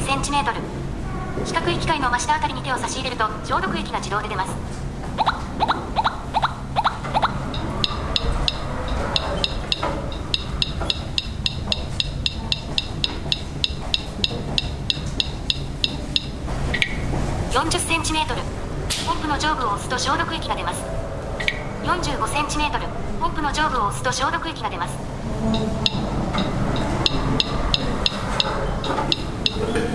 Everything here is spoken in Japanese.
センチメートル。四角い機械の真下あたりに手を差し入れると消毒液が自動で出ます。40センチメートル。ポンプの上部を押すと消毒液が出ます。45センチメートル。ポンプの上部を押すと消毒液が出ます。